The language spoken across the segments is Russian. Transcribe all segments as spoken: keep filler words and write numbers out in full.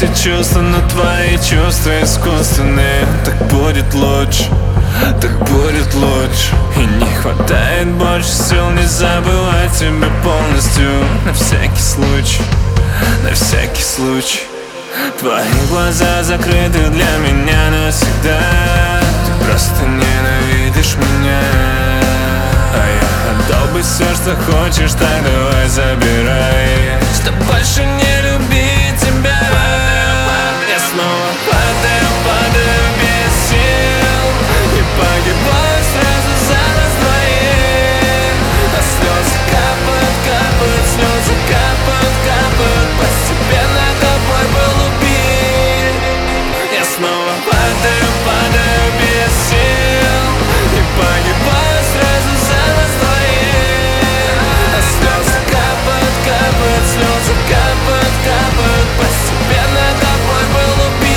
все чувства, но твои чувства искусственные. Так будет лучше, так будет лучше. И не хватает больше сил не забывать тебя полностью. На всякий случай, на всякий случай. Твои глаза закрыты для меня навсегда. Ты просто ненавидишь меня, а я отдал бы все, что хочешь, так давай забирай. Что больше не любить тебя. Я снова падаю, падаю без сил и погибаю сразу за нас двоих. А слезы капают, капают, слезы капают, капают. Постепенно тобой был убит. Я снова падаю, падаю без сил и погибаю сразу за нас двоих. А слезы капают, капают, слезы капают, капают. Постепенно тобой был убит.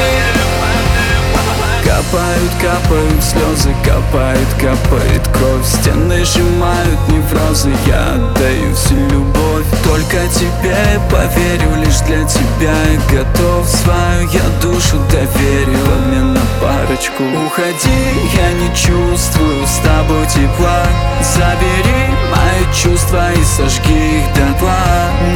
Капают, капают слезы, капает, капает кровь. Стены сжимают неврозы, я отдаю всю любовь только тебе, поверю лишь для тебя. И готов свою я душу доверил в обмен на парочку. Уходи, я не чувствую с тобой тепла. Забери мои чувства и сожги их дотла.